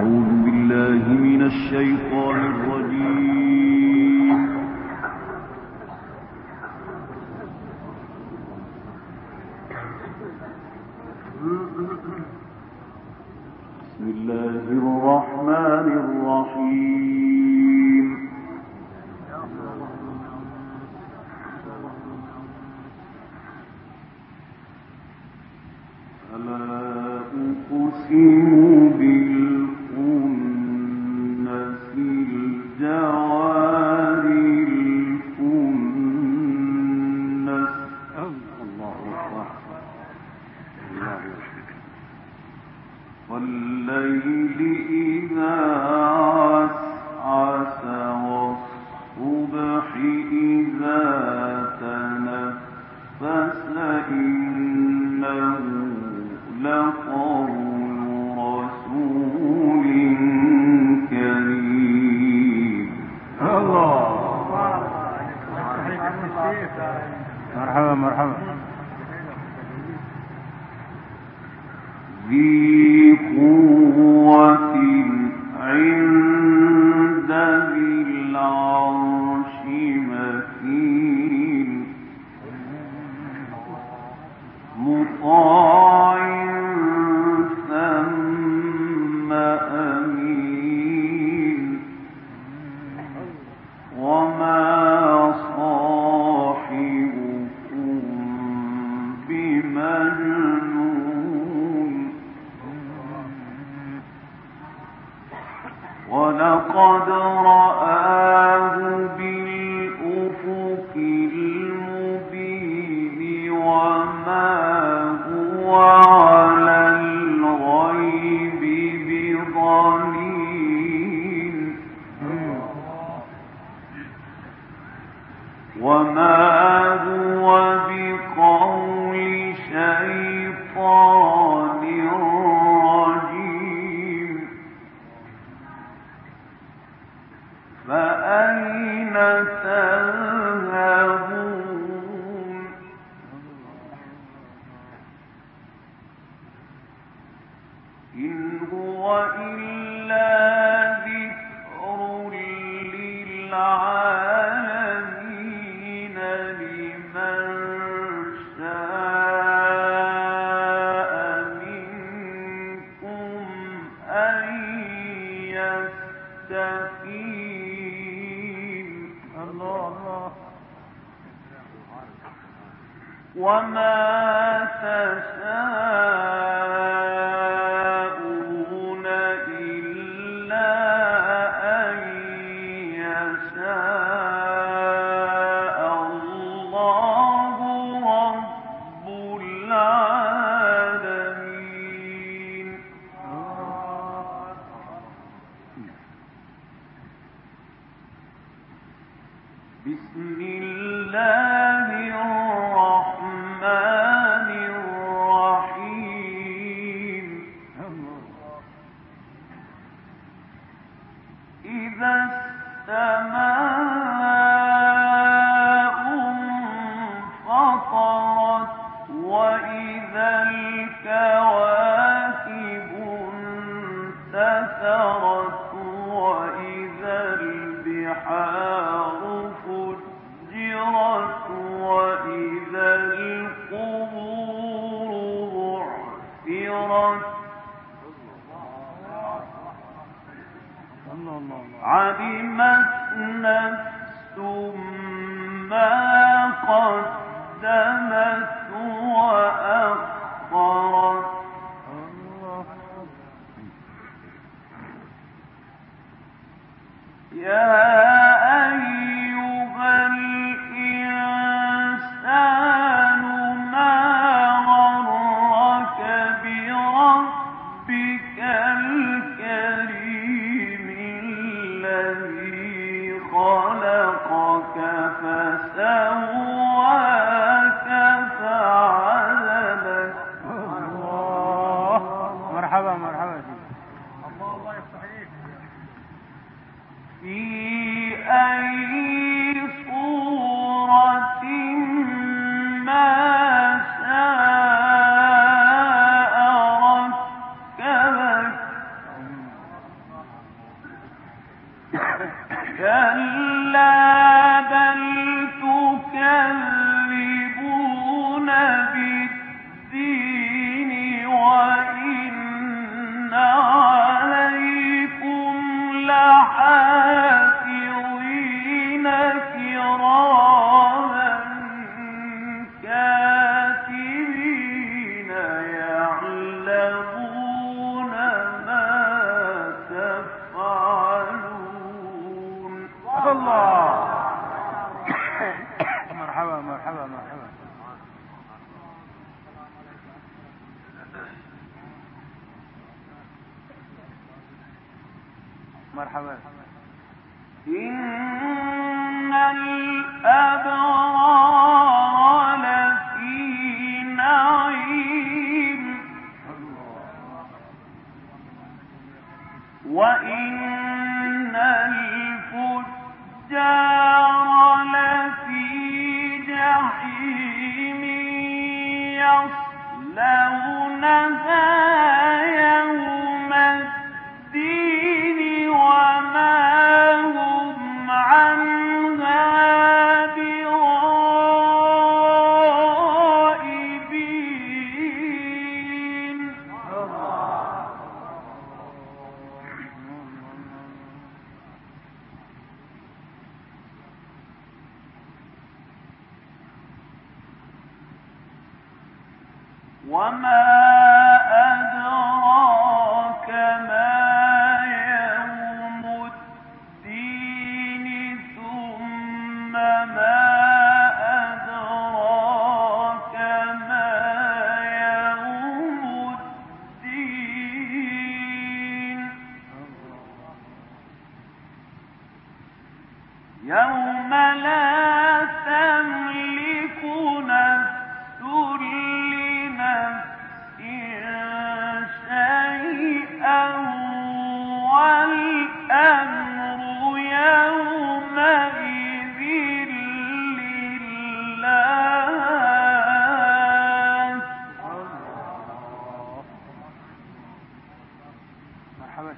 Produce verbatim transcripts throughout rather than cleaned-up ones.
أعوذ بالله من الشيطان الرجيم. بسم الله الرحمن الرحيم. ألا أقسم بالخنس الجوار الكنس الله أكبر الله أكبر والليل إذا عسعس والصبح إذا تنفس إنه لقول رسول كريم. الله مرحبا مرحبا. ذي قوة عند ذي العرش مكين مطاع ثم أمين وما صاحبكم بمجنون ولقد رآه بالأفق المبين وما هو على الغيب بضنين وما هو بقول شيطان رجيم. فأين تذهبون إن هو إلا ذكر للعالمين لمن شاء منكم أن يستقيم. الله وما تشاءون إلا أن يشاء الله رب العالمين. بسم الله الرحمن الرحيم. إذا السماء انفطرت وإذا الكواكب انتثرت وإذا البحار فجرت وإذا القبور بعثرت علمت نفس ما قدمت وأخرت. يا أيها الإنسان ما غرك بربك الكريم الذي خلقك فسواك فعدلك. الله مرحبا مرحبا. الله الله يفتحيك. في أي صورة ما شاء ركبك كلا بل تكذبون بالدين وإن عليكم لحافظين كراما كاتبين يعلمون ما تفعلون. الله. مرحبا مرحبا مرحبا. مرحبا. إن الأبرار لفي نعيم وإن الفجار لفي جحيم يصلونها يوم الدين وما هم عنها بغائبين. وما أدراك ما يوم الدين ثم ما أدراك ما يوم الدين. يوم لا تملك نفس لنفس شيئا والأمر يومئذ لله. مرحبا.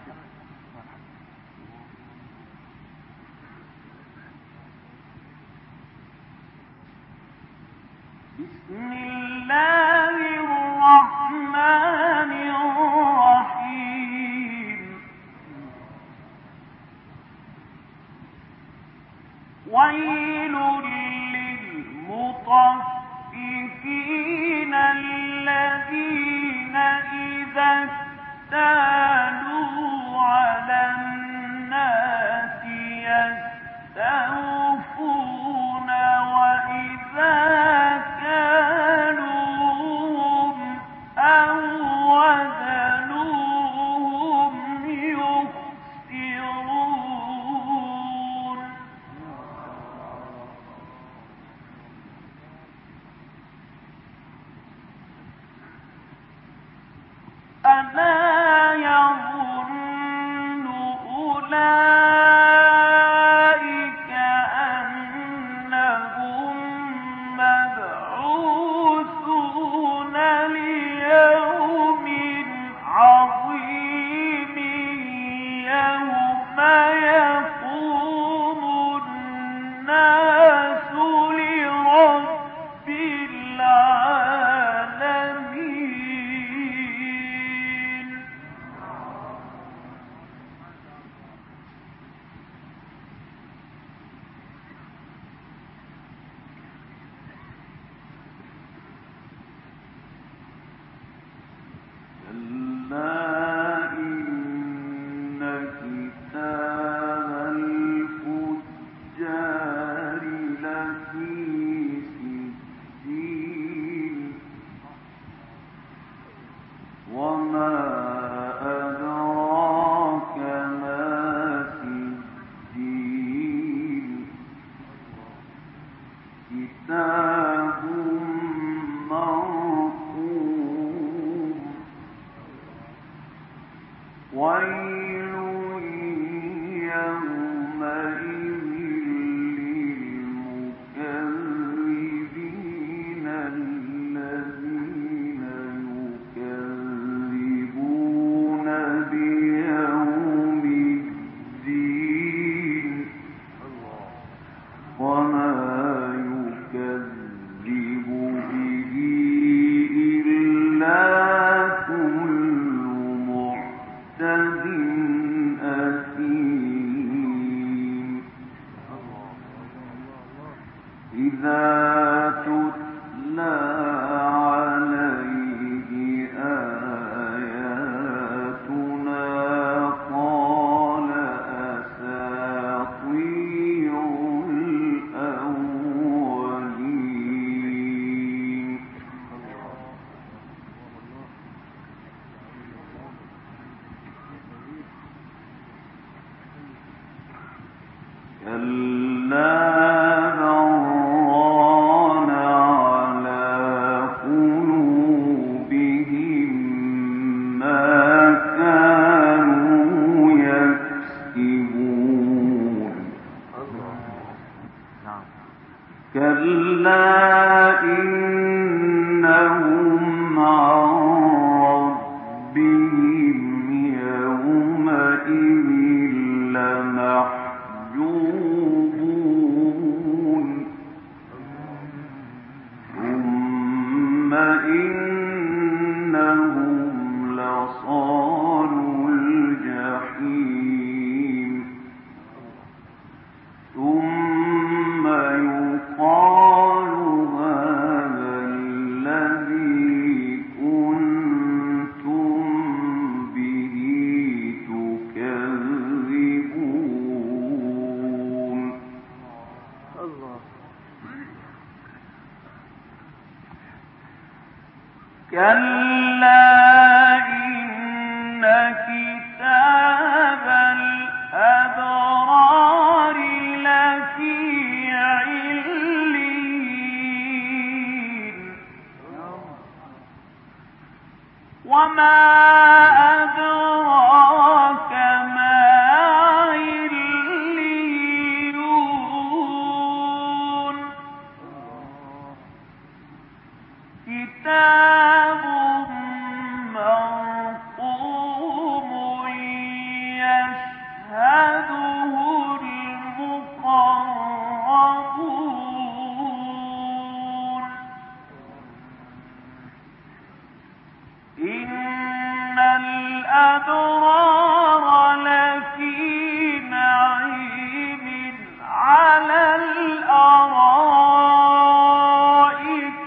بسم الله الرحمن الرحيم. ويل للمطففين الذين إذا اكتالوا على الناس يستوفون وإذا كالوهم أو وزنوهم يخسرون. ألا يظن أولئك أنهم مبعوثون ليوم عظيم يوم يقوم الناس لرب العالمين. كلا إن كتاب الفجار لفي سجين وما أدراك ما سجين كتاب مرقوم ويل يومئذ للمكذبين الذين يكذبون بيوم الدين. كلا بران على قلوبهم ما كانوا يكسبون كلا إنهم عن ربهم يومئذ لمحجوبون ثم إنهم لصالو الجحيم ثم يقال هذا الذي كنتم به تكذبون الله كلا إن كتاب الأبرار لفي عليين وما أدراك ما عليون كتاب مرقوم يشهده المقربون إن الأبرار لفي نعيم على الأرائك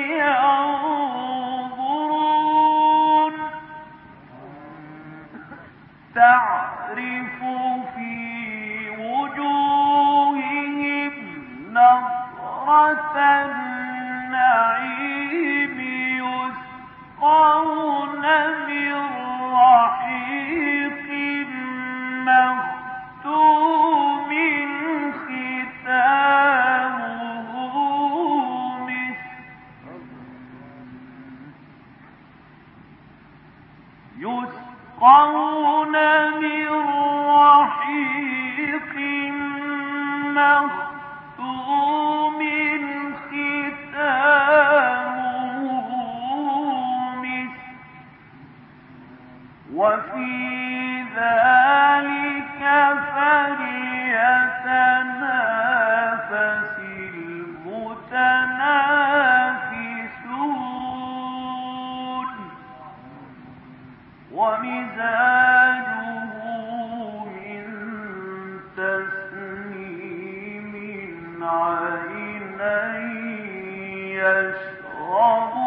ينظرون تعرف في وجوههم نضرة النعيم يسقون من رحيق مختوم ختامه مسك يسقون من رحيق مختوم ختامه مسك وفي ذلك فليتنافس المتنافسون ومزاجه من تسنيم عينا يشرب